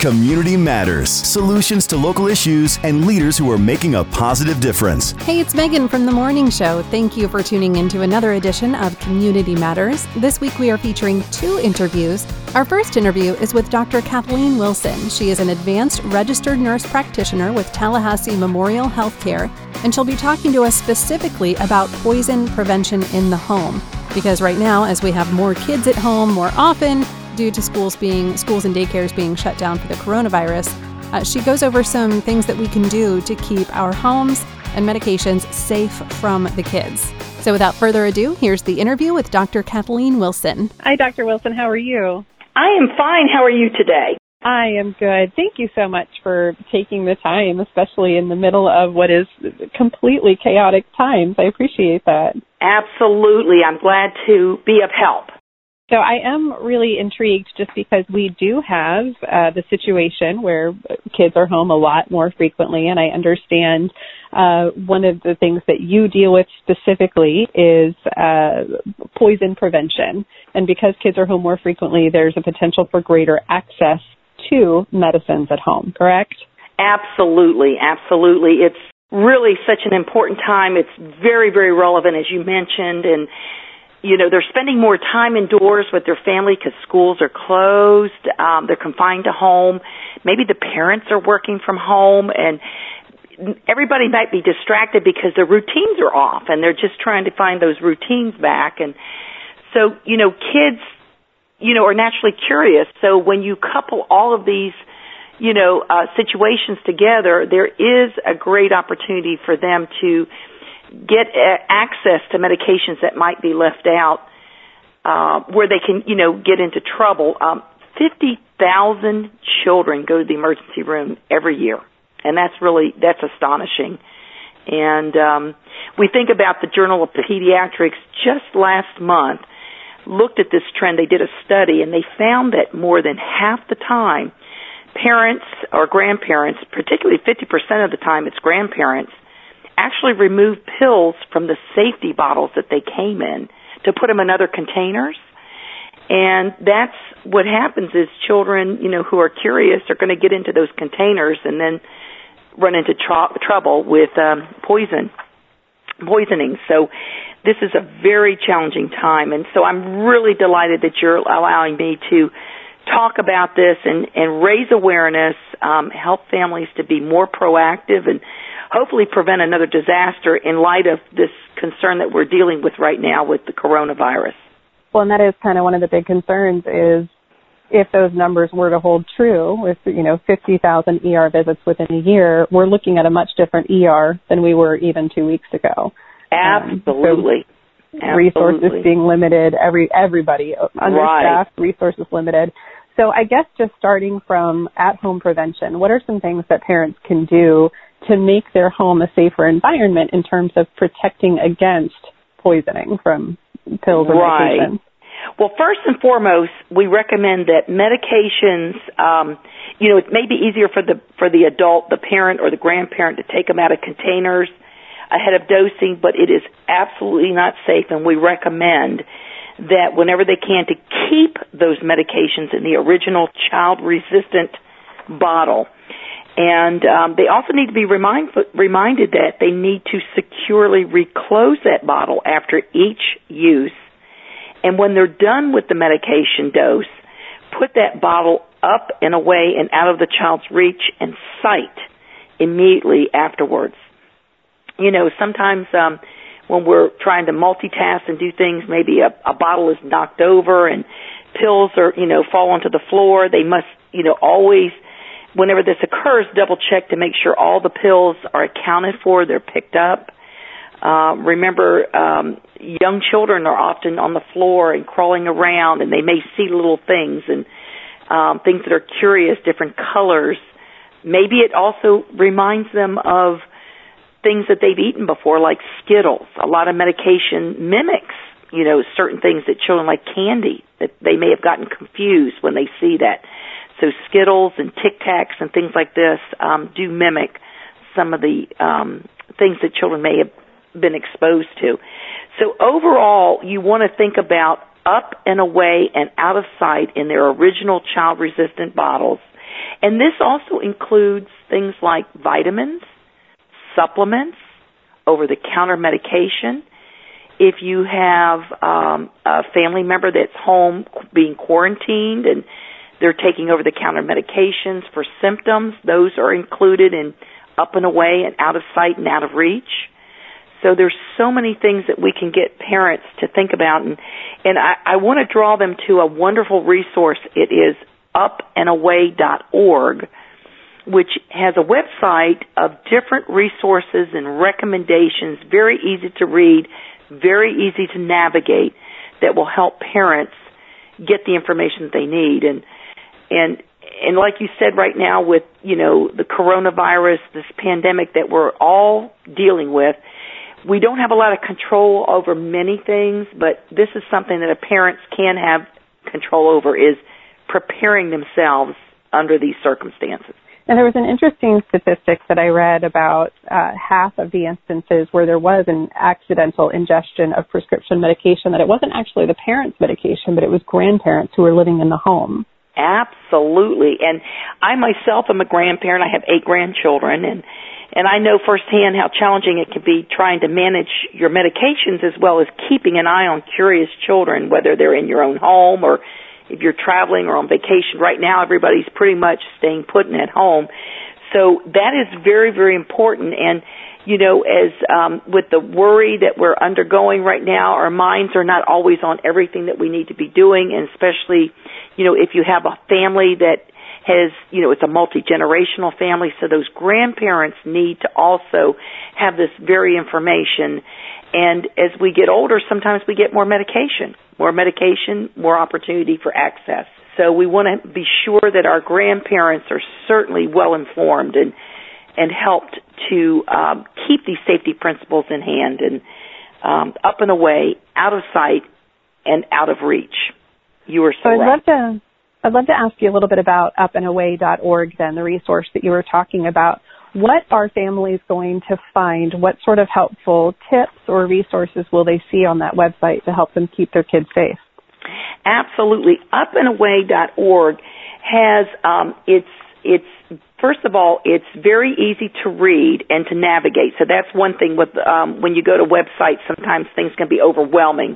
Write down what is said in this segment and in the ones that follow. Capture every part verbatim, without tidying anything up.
Community Matters. Solutions to local issues and leaders who are making a positive difference. Hey, it's Megan from The Morning Show. Thank you for tuning in to another edition of Community Matters. This week we are featuring two interviews. Our first interview is with Doctor Kathleen Wilson. She is an advanced registered nurse practitioner with Tallahassee Memorial Healthcare, and she'll be talking to us specifically about poison prevention in the home. Because right now, as we have more kids at home more often, due to schools being schools and daycares being shut down for the coronavirus, uh, she goes over some things that we can do to keep our homes and medications safe from the kids. So without further ado, here's the interview with Doctor Kathleen Wilson. Hi, Doctor Wilson. How are you? I am fine. How are you today? I am good. Thank you so much for taking the time, especially in the middle of what is completely chaotic times. I appreciate that. Absolutely. I'm glad to be of help. So I am really intrigued just because we do have uh, the situation where kids are home a lot more frequently, and I understand uh, one of the things that you deal with specifically is uh, poison prevention. And because kids are home more frequently, there's a potential for greater access to medicines at home, correct? Absolutely, absolutely. It's really such an important time. It's very, very relevant, as you mentioned, and you know, they're spending more time indoors with their family because schools are closed. Um, they're confined to home. Maybe the parents are working from home, and everybody might be distracted because their routines are off, and they're just trying to find those routines back. And so, you know, kids, you know, are naturally curious. So when you couple all of these, you know, uh, situations together, there is a great opportunity for them to get uh, access to medications that might be left out, uh, where they can, you know, get into trouble. Um, fifty thousand children go to the emergency room every year, and that's really, that's astonishing. And um, we think about the Journal of Pediatrics just last month looked at this trend. They did a study, and they found that more than half the time, parents or grandparents, particularly fifty percent of the time it's grandparents, actually remove pills from the safety bottles that they came in to put them in other containers. And that's what happens is children, you know, who are curious are going to get into those containers and then run into tr- trouble with um, poison, poisoning. So this is a very challenging time. And so I'm really delighted that you're allowing me to talk about this and, and raise awareness, um, help families to be more proactive and hopefully prevent another disaster in light of this concern that we're dealing with right now with the coronavirus. Well, and that is kind of one of the big concerns is if those numbers were to hold true with, you know, fifty thousand E R visits within a year, we're looking at a much different E R than we were even two weeks ago. Absolutely. Um, so resources Absolutely. being limited, every everybody understaffed, right. Resources limited. So I guess just starting from at-home prevention, what are some things that parents can do to make their home a safer environment in terms of protecting against poisoning from pills or right. medications? Well, first and foremost, we recommend that medications, um, you know, it may be easier for the for the adult, the parent or the grandparent to take them out of containers ahead of dosing, but it is absolutely not safe, and we recommend that whenever they can to keep those medications in the original child-resistant bottle. And um, they also need to be remind, reminded that they need to securely reclose that bottle after each use. And when they're done with the medication dose, put that bottle up and away and out of the child's reach and sight immediately afterwards. You know, sometimes um, when we're trying to multitask and do things, maybe a, a bottle is knocked over and pills are, you know, fall onto the floor. They must, you know, always, whenever this occurs, double check to make sure all the pills are accounted for, they're picked up. Uh, remember, um, young children are often on the floor and crawling around, and they may see little things and um, things that are curious, different colors. Maybe it also reminds them of things that they've eaten before, like Skittles. A lot of medication mimics, you know, certain things that children like candy, that they may have gotten confused when they see that. So Skittles and Tic Tacs and things like this um, do mimic some of the um, things that children may have been exposed to. So overall, you want to think about up and away and out of sight in their original child-resistant bottles. And this also includes things like vitamins, supplements, over-the-counter medication. If you have um, a family member that's home being quarantined and they're taking over-the-counter medications for symptoms, those are included in Up and Away and Out of Sight and Out of Reach. So there's so many things that we can get parents to think about, and, and I, I want to draw them to a wonderful resource. It is up and away dot org, which has a website of different resources and recommendations, very easy to read, very easy to navigate, that will help parents get the information that they need. And and and like you said, right now with, you know, the coronavirus, this pandemic that we're all dealing with, we don't have a lot of control over many things, but this is something that parents can have control over, is preparing themselves under these circumstances. And there was an interesting statistic that I read about uh, half of the instances where there was an accidental ingestion of prescription medication, that it wasn't actually the parent's medication, but it was grandparents who were living in the home. Absolutely. And I myself am a grandparent. I have eight grandchildren, and and I know firsthand how challenging it can be trying to manage your medications as well as keeping an eye on curious children, whether they're in your own home or if you're traveling or on vacation. Right now, everybody's pretty much staying put and at home. So that is very, very important. And, you know, as um, with the worry that we're undergoing right now, our minds are not always on everything that we need to be doing, and especially, you know, if you have a family that has, you know, it's a multi-generational family, so those grandparents need to also have this very information. And as we get older, sometimes we get more medication. More medication, more opportunity for access. So we want to be sure that our grandparents are certainly well informed and and helped to um, keep these safety principles in hand, and um, Up and Away, Out of Sight, and Out of Reach. You are so, so I'd right. love to I'd love to ask you a little bit about up and away dot org, then, the resource that you were talking about. What are families going to find? What sort of helpful tips or resources will they see on that website to help them keep their kids safe? Absolutely. up and away dot org has, um, it's, it's, first of all, it's very easy to read and to navigate. So that's one thing with, um, when you go to websites, sometimes things can be overwhelming.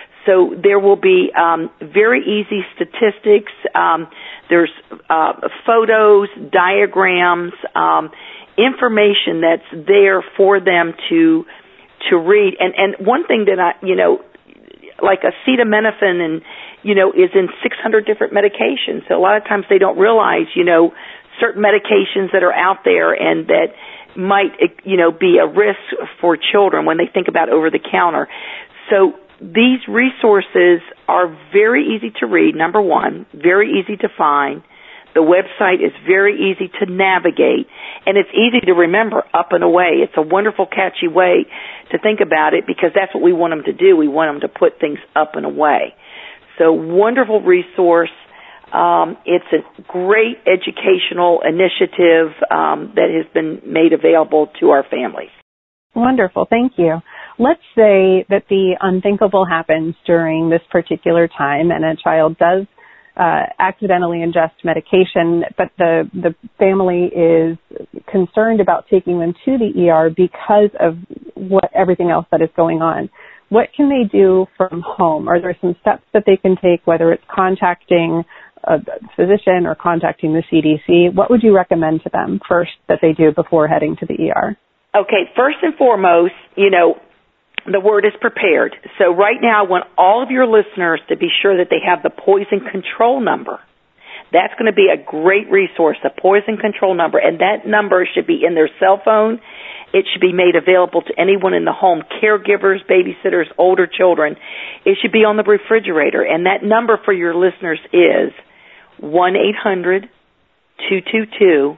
So there will be um, very easy statistics. Um, there's uh, photos, diagrams, um, information that's there for them to to read. And and one thing that I, you know, like acetaminophen, and you know, is in six hundred different medications. So a lot of times they don't realize, you know, certain medications that are out there and that might, you know, be a risk for children when they think about over the counter. So these resources are very easy to read, number one, very easy to find. The website is very easy to navigate, and it's easy to remember, Up and Away. It's a wonderful, catchy way to think about it, because that's what we want them to do. We want them to put things up and away. So wonderful resource. Um, it's a great educational initiative um, that has been made available to our families. Wonderful. Thank you. Let's say that the unthinkable happens during this particular time and a child does uh, accidentally ingest medication, but the, the family is concerned about taking them to the E R because of what everything else that is going on. What can they do from home? Are there some steps that they can take, whether it's contacting a physician or contacting the C D C? What would you recommend to them first that they do before heading to the E R? Okay, first and foremost, you know, the word is prepared. So right now I want all of your listeners to be sure that they have the poison control number. That's going to be a great resource, the poison control number, and that number should be in their cell phone. It should be made available to anyone in the home, caregivers, babysitters, older children. It should be on the refrigerator, and that number for your listeners is one eight hundred two two two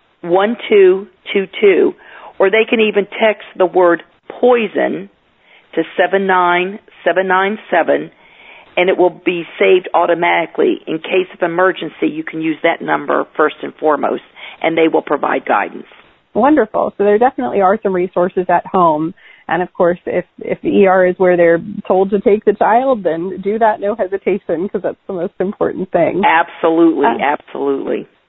one two two two, or they can even text the word poison to seven nine seven nine seven, and it will be saved automatically. In case of emergency, you can use that number first and foremost, and they will provide guidance. Wonderful. So there definitely are some resources at home. And, of course, if, if the E R is where they're told to take the child, then do that, no hesitation, because that's the most important thing. Absolutely, Uh, absolutely.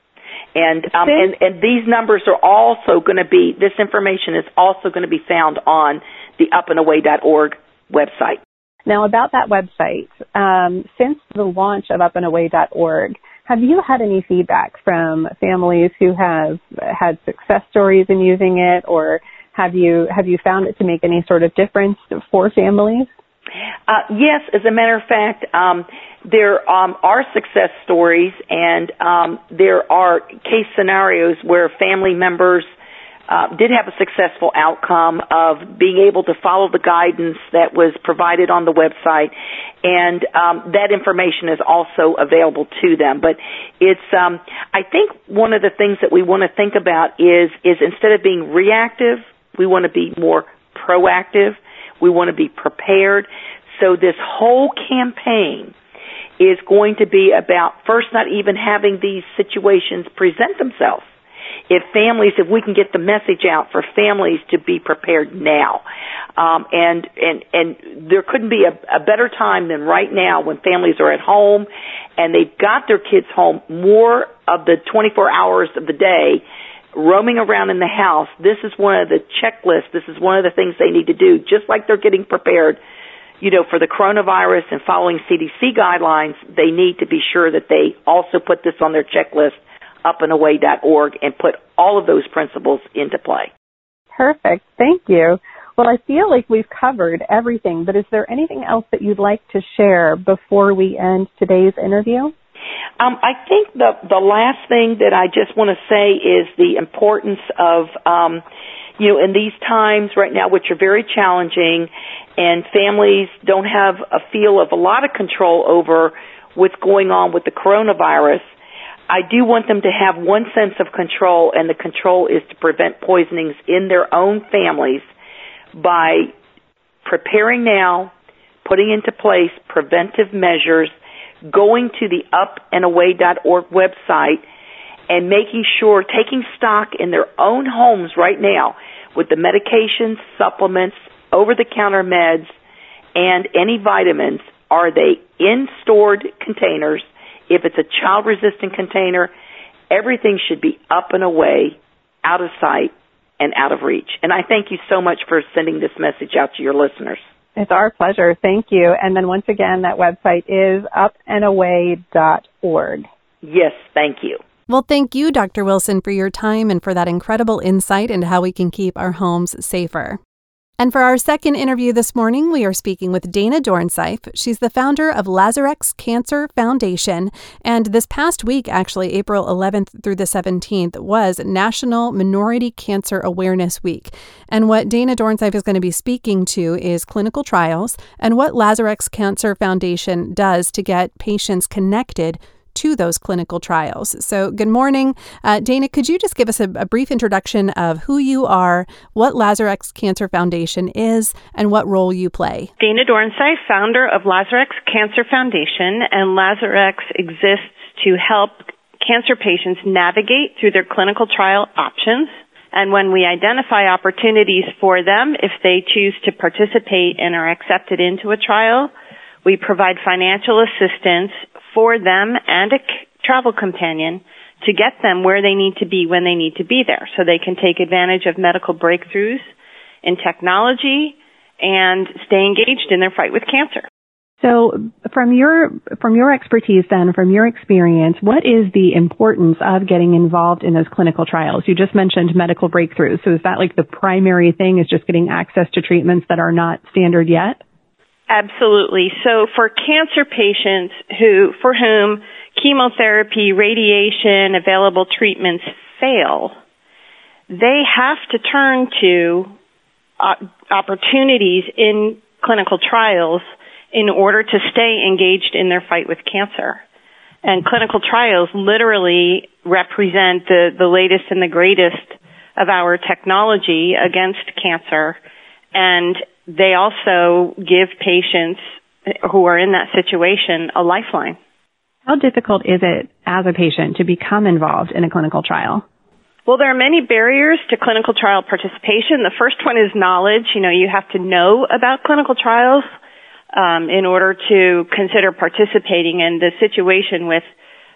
And, um, and, and these numbers are also going to be, this information is also going to be found on the up and away dot org website. Now, about that website, um, since the launch of up and away dot org, have you had any feedback from families who have had success stories in using it, or have you have you found it to make any sort of difference for families? Uh, yes, as a matter of fact, um, there um, are success stories, and um, there are case scenarios where family members uh, did have a successful outcome of being able to follow the guidance that was provided on the website, and um, that information is also available to them. But it's, um, I think one of the things that we want to think about is, is instead of being reactive, we want to be more proactive. We want to be prepared. So this whole campaign is going to be about first not even having these situations present themselves. If families, if we can get the message out for families to be prepared now. Um, and, and, and there couldn't be a, a better time than right now when families are at home and they've got their kids home more of the twenty-four hours of the day roaming around in the house. This is one of the checklists. This is one of the things they need to do, just like they're getting prepared, you know, for the coronavirus and following C D C guidelines. They need to be sure that they also put this on their checklist, up and away dot org, and put all of those principles into play. Perfect. Thank you. Well, I feel like we've covered everything, but is there anything else that you'd like to share before we end today's interview? Um, I think the the last thing that I just want to say is the importance of, um, you know, in these times right now, which are very challenging, and families don't have a feel of a lot of control over what's going on with the coronavirus, I do want them to have one sense of control, and the control is to prevent poisonings in their own families by preparing now, putting into place preventive measures, going to the up and away dot org website, and making sure, taking stock in their own homes right now with the medications, supplements, over-the-counter meds, and any vitamins. Are they in stored containers? If it's a child-resistant container, everything should be up and away, out of sight, and out of reach. And I thank you so much for sending this message out to your listeners. It's our pleasure. Thank you. And then once again, that website is up and away dot org. Yes, thank you. Well, thank you, Doctor Wilson, for your time and for that incredible insight into how we can keep our homes safer. And for our second interview this morning, we are speaking with Dana Dornsife. She's the founder of Lazarex Cancer Foundation. And this past week, actually, April eleventh through the seventeenth, was National Minority Cancer Awareness Week. And what Dana Dornsife is going to be speaking to is clinical trials and what Lazarex Cancer Foundation does to get patients connected to those clinical trials. So good morning. Uh, Dana, could you just give us a, a brief introduction of who you are, what Lazarex Cancer Foundation is, and what role you play? Dana Dornsife, founder of Lazarex Cancer Foundation, and Lazarex exists to help cancer patients navigate through their clinical trial options. And when we identify opportunities for them, if they choose to participate and are accepted into a trial, we provide financial assistance for them and a travel companion to get them where they need to be when they need to be there, so they can take advantage of medical breakthroughs in technology and stay engaged in their fight with cancer. So from your from your expertise then, from your experience, what is the importance of getting involved in those clinical trials? You just mentioned medical breakthroughs. So is that like the primary thing, is just getting access to treatments that are not standard yet? Absolutely. So for cancer patients who, for whom chemotherapy, radiation, available treatments fail, they have to turn to uh, opportunities in clinical trials in order to stay engaged in their fight with cancer. And clinical trials literally represent the, the latest and the greatest of our technology against cancer, and they also give patients who are in that situation a lifeline. How difficult is it as a patient to become involved in a clinical trial? Well, there are many barriers to clinical trial participation. The first one is knowledge. You know, you have to know about clinical trials um, in order to consider participating. In the situation with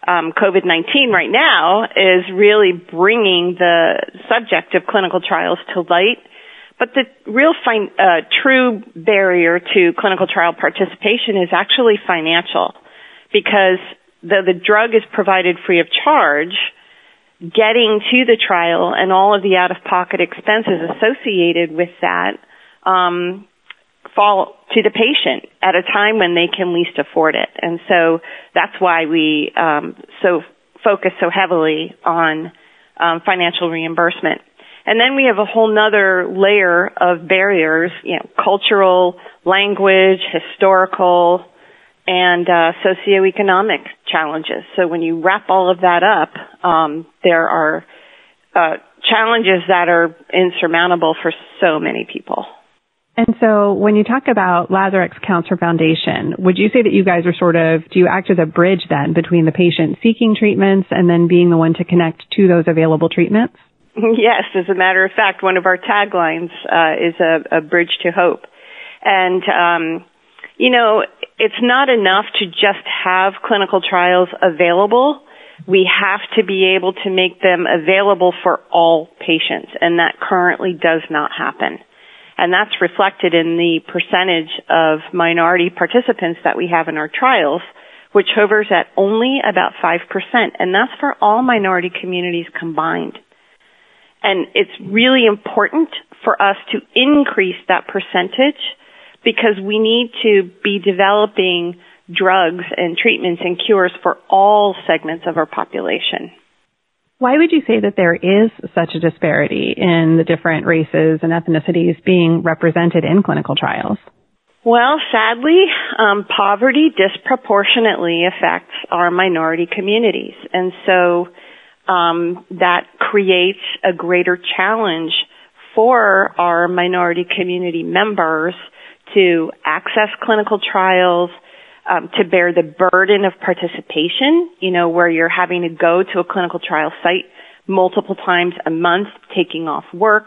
um, COVID nineteen right now is really bringing the subject of clinical trials to light. But the real fin- uh, true barrier to clinical trial participation is actually financial, because though the drug is provided free of charge, getting to the trial and all of the out-of-pocket expenses associated with that um, fall to the patient at a time when they can least afford it. And so that's why we um, so focus so heavily on um, financial reimbursement. And then we have a whole nother layer of barriers, you know, cultural, language, historical, and uh, socioeconomic challenges. So when you wrap all of that up, um, there are uh, challenges that are insurmountable for so many people. And so when you talk about Lazarex Cancer Foundation, would you say that you guys are sort of, do you act as a bridge then between the patient seeking treatments and then being the one to connect to those available treatments? Yes, as a matter of fact, one of our taglines uh, is a, a bridge to hope. And, um, you know, it's not enough to just have clinical trials available. We have to be able to make them available for all patients, and that currently does not happen. And that's reflected in the percentage of minority participants that we have in our trials, which hovers at only about five percent, and that's for all minority communities combined. And it's really important for us to increase that percentage, because we need to be developing drugs and treatments and cures for all segments of our population. Why would you say that there is such a disparity in the different races and ethnicities being represented in clinical trials? Well, sadly, um, poverty disproportionately affects our minority communities. And so um, that creates a greater challenge for our minority community members to access clinical trials, um, to bear the burden of participation, you know, where you're having to go to a clinical trial site multiple times a month, taking off work,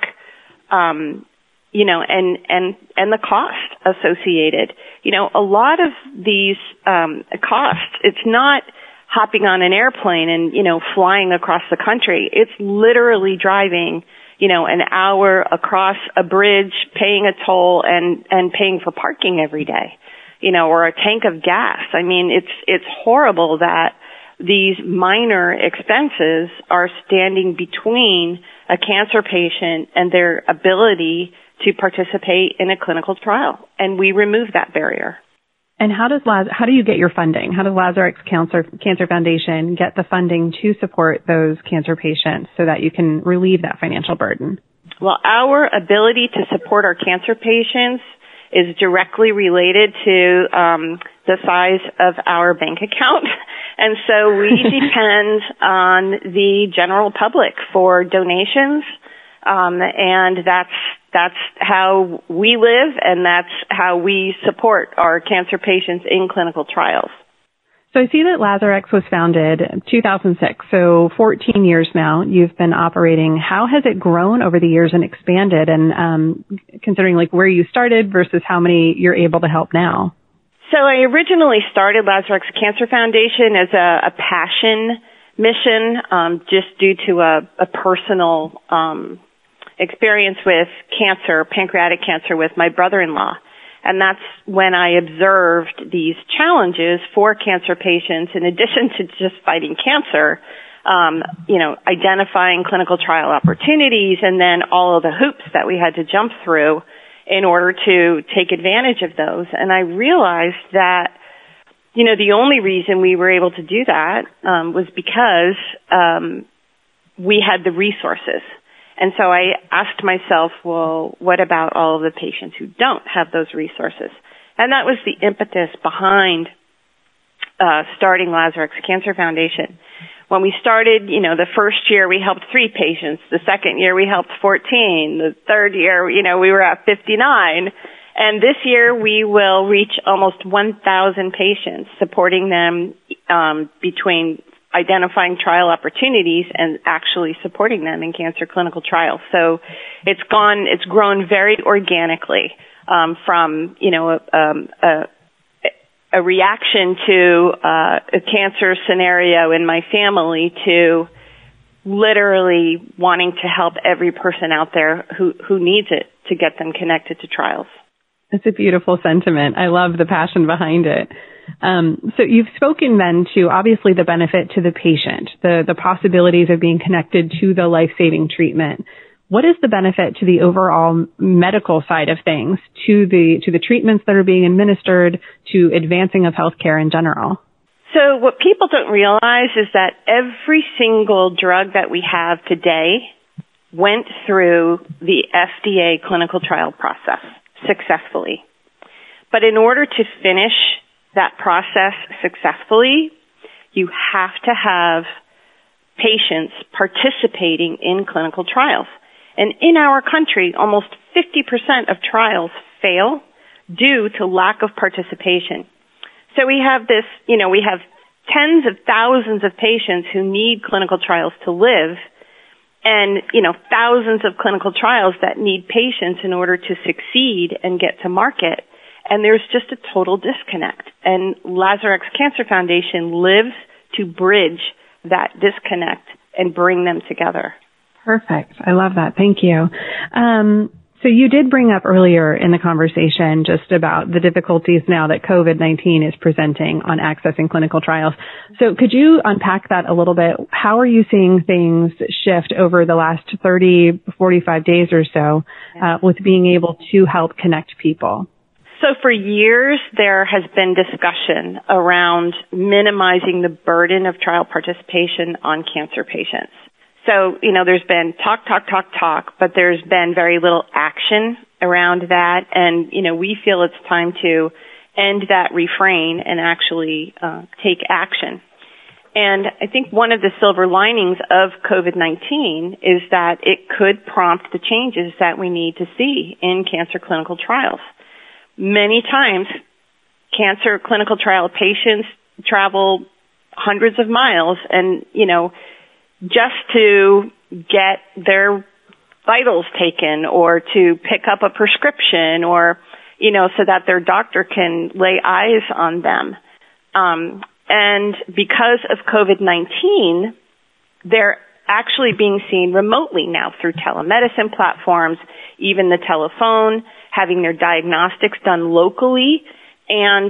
um, you know, and, and, and the cost associated. You know, a lot of these um, costs, it's not hopping on an airplane and, you know, flying across the country. It's literally driving, you know, an hour across a bridge, paying a toll and, and paying for parking every day, you know, or a tank of gas. I mean, it's, it's horrible that these minor expenses are standing between a cancer patient and their ability to participate in a clinical trial. And we remove that barrier. And how does Laz- how do you get your funding? How does Lazarex Cancer Cancer Foundation get the funding to support those cancer patients so that you can relieve that financial burden? Well, our ability to support our cancer patients is directly related to um, the size of our bank account. And so we depend on the general public for donations. Um, and that's that's how we live, and that's how we support our cancer patients in clinical trials. So I see that Lazarex was founded in two thousand six, so fourteen years now you've been operating. How has it grown over the years and expanded, and um, considering like where you started versus how many you're able to help now? So I originally started Lazarex Cancer Foundation as a, a passion mission, um, just due to a, a personal um experience with cancer, pancreatic cancer, with my brother-in-law. And that's when I observed these challenges for cancer patients, in addition to just fighting cancer, um, you know, identifying clinical trial opportunities, and then all of the hoops that we had to jump through in order to take advantage of those. And I realized that, you know, the only reason we were able to do that um, was because um, we had the resources. And so I asked myself, well, what about all of the patients who don't have those resources? And that was the impetus behind uh, starting Lazarex Cancer Foundation. When we started, you know, the first year we helped three patients. The second year we helped fourteen. The third year, you know, we were at fifty-nine. And this year we will reach almost one thousand patients, supporting them um, between identifying trial opportunities and actually supporting them in cancer clinical trials. So it's gone, it's grown very organically um, from, you know, a, um, a, a reaction to uh, a cancer scenario in my family to literally wanting to help every person out there who, who needs it to get them connected to trials. That's a beautiful sentiment. I love the passion behind it. Um, so you've spoken then to obviously the benefit to the patient, the, the possibilities of being connected to the life-saving treatment. What is the benefit to the overall medical side of things, to the to the treatments that are being administered, to advancing of healthcare in general? So what people don't realize is that every single drug that we have today went through the F D A clinical trial process successfully. But in order to finish that process successfully, you have to have patients participating in clinical trials. And in our country, almost fifty percent of trials fail due to lack of participation. So we have this, you know, we have tens of thousands of patients who need clinical trials to live, and, you know, thousands of clinical trials that need patients in order to succeed and get to market. And there's just a total disconnect. And Lazarex Cancer Foundation lives to bridge that disconnect and bring them together. Perfect. I love that. Thank you. Um, so you did bring up earlier in the conversation just about the difficulties now that COVID nineteen is presenting on accessing clinical trials. So could you unpack that a little bit? How are you seeing things shift over the last thirty, forty-five days or so uh, with being able to help connect people? So for years, there has been discussion around minimizing the burden of trial participation on cancer patients. So, you know, there's been talk, talk, talk, talk, but there's been very little action around that. And, you know, we feel it's time to end that refrain and actually uh, take action. And I think one of the silver linings of COVID nineteen is that it could prompt the changes that we need to see in cancer clinical trials. Many times, cancer clinical trial patients travel hundreds of miles and, you know, just to get their vitals taken or to pick up a prescription or, you know, so that their doctor can lay eyes on them. Um, and because of COVID nineteen, they're actually being seen remotely now through telemedicine platforms, even the telephone, having their diagnostics done locally, and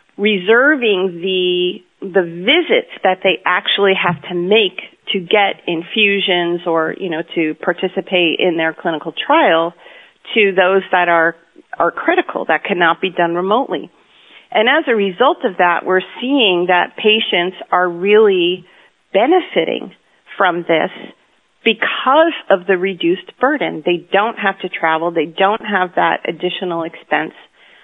reserving the the visits that they actually have to make to get infusions or, you know, to participate in their clinical trial to those that are are critical, that cannot be done remotely. And as a result of that, we're seeing that patients are really benefiting from this because of the reduced burden. They don't have to travel. They don't have that additional expense.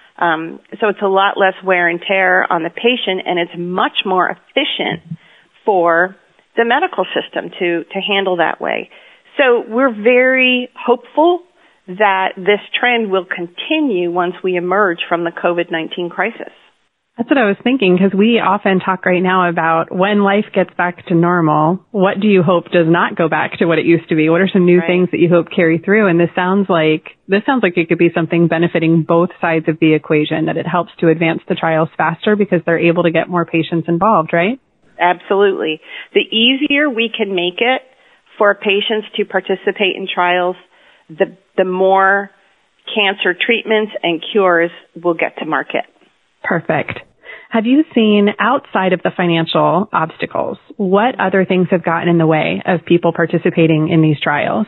Um, so it's a lot less wear and tear on the patient, and it's much more efficient for the medical system to, to handle that way. So we're very hopeful that this trend will continue once we emerge from the COVID nineteen crisis. That's what I was thinking, because we often talk right now about when life gets back to normal, what do you hope does not go back to what it used to be? What are some new right. things that you hope carry through? And this sounds like this sounds like it could be something benefiting both sides of the equation, that it helps to advance the trials faster because they're able to get more patients involved, right? Absolutely. The easier we can make it for patients to participate in trials, the the more cancer treatments and cures will get to market. Perfect. Have you seen, outside of the financial obstacles, what other things have gotten in the way of people participating in these trials?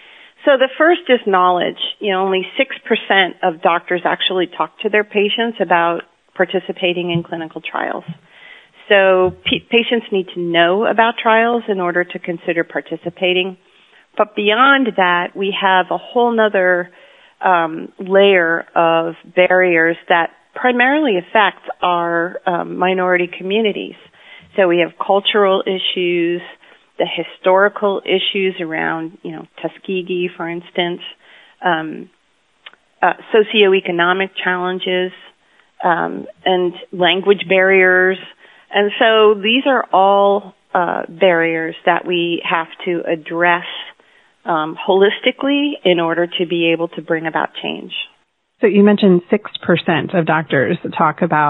So the first is knowledge. You know, only six percent of doctors actually talk to their patients about participating in clinical trials. So p- patients need to know about trials in order to consider participating. But beyond that, we have a whole nother um, layer of barriers that primarily affect our um, minority communities. So we have cultural issues, the historical issues around, you know, Tuskegee, for instance, um, uh, socioeconomic challenges, um, and language barriers. And so these are all uh, barriers that we have to address um, holistically in order to be able to bring about change. So you mentioned six percent of doctors talk about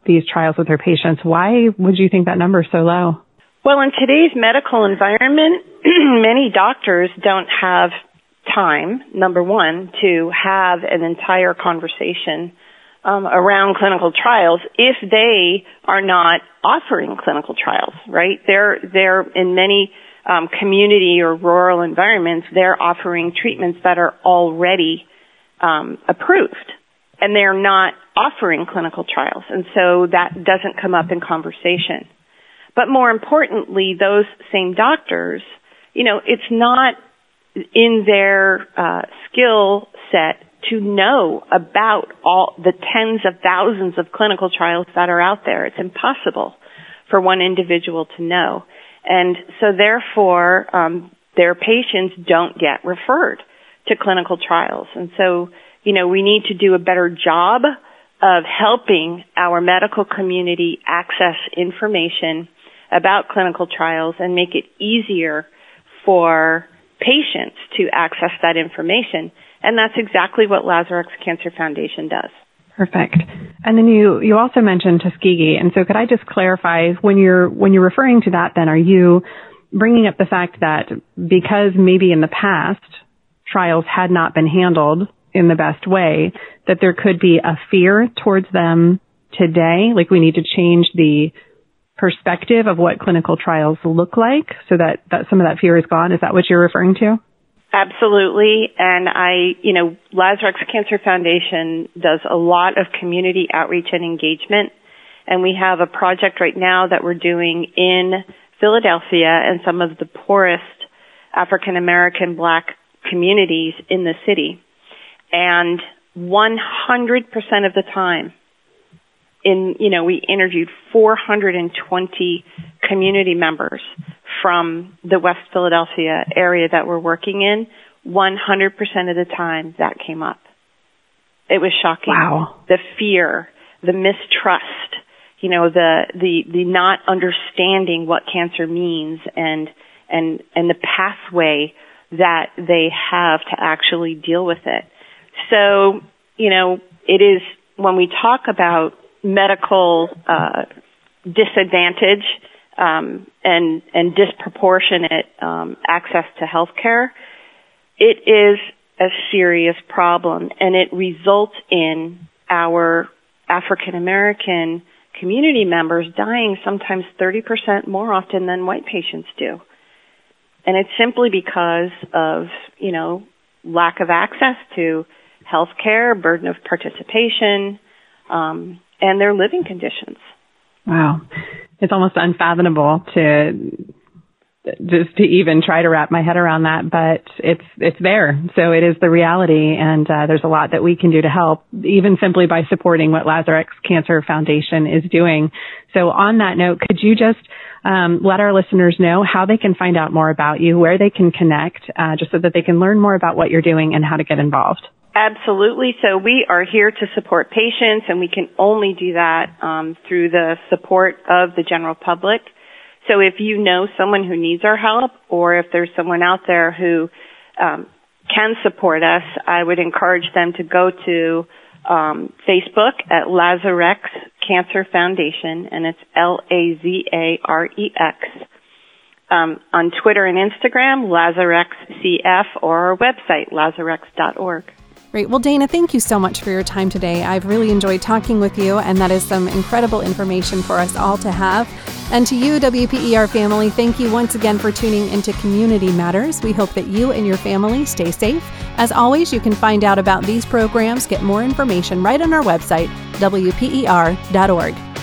these trials with their patients. Why would you think that number is so low? Well, in today's medical environment, many doctors don't have time, number one, to have an entire conversation um, around clinical trials if they are not offering clinical trials, right? They're, they're in many um, community or rural environments, they're offering treatments that are already um, approved, and they're not offering clinical trials. And so that doesn't come up in conversation. But more importantly, those same doctors, you know, it's not in their uh, skill set to know about all the tens of thousands of clinical trials that are out there. It's impossible for one individual to know. And so therefore, um, their patients don't get referred to clinical trials. And so, you know, we need to do a better job of helping our medical community access information about clinical trials and make it easier for patients to access that information. And that's exactly what Lazarex Cancer Foundation does. Perfect. And then you, you also mentioned Tuskegee. And so could I just clarify, when you're, when you're referring to that, then are you bringing up the fact that because maybe in the past trials had not been handled in the best way, that there could be a fear towards them today? Like we need to change the perspective of what clinical trials look like so that, that some of that fear is gone? Is that what you're referring to? Absolutely. And I, you know, Lazarex Cancer Foundation does a lot of community outreach and engagement. And we have a project right now that we're doing in Philadelphia and some of the poorest African American Black communities in the city. And one hundred percent of the time, in, you know, we interviewed four hundred twenty community members from the West Philadelphia area that we're working in. one hundred percent of the time that came up. It was shocking. Wow. The fear, the mistrust, you know, the, the, the not understanding what cancer means and, and, and the pathway that they have to actually deal with it. So, you know, it is, when we talk about medical uh, disadvantage um, and and disproportionate um, access to health care, it is a serious problem, and it results in our African American community members dying sometimes thirty percent more often than white patients do. And it's simply because of, you know, lack of access to health care, burden of participation, um, and their living conditions. Wow. It's almost unfathomable to just to even try to wrap my head around that, but it's it's there. So it is the reality, and uh, there's a lot that we can do to help, even simply by supporting what Lazarex Cancer Foundation is doing. So on that note, could you just um, let our listeners know how they can find out more about you, where they can connect, uh, just so that they can learn more about what you're doing and how to get involved? Absolutely. So we are here to support patients, and we can only do that um, through the support of the general public. So if you know someone who needs our help, or if there's someone out there who um, can support us, I would encourage them to go to um, Facebook at Lazarex Cancer Foundation, and it's L A Z A R E X. Um, on Twitter and Instagram, Lazarex C F, or our website, lazarex dot org. Great. Well, Dana, thank you so much for your time today. I've really enjoyed talking with you, and that is some incredible information for us all to have. And to you, W P E R family, thank you once again for tuning into Community Matters. We hope that you and your family stay safe. As always, you can find out about these programs, get more information right on our website, W P E R dot org.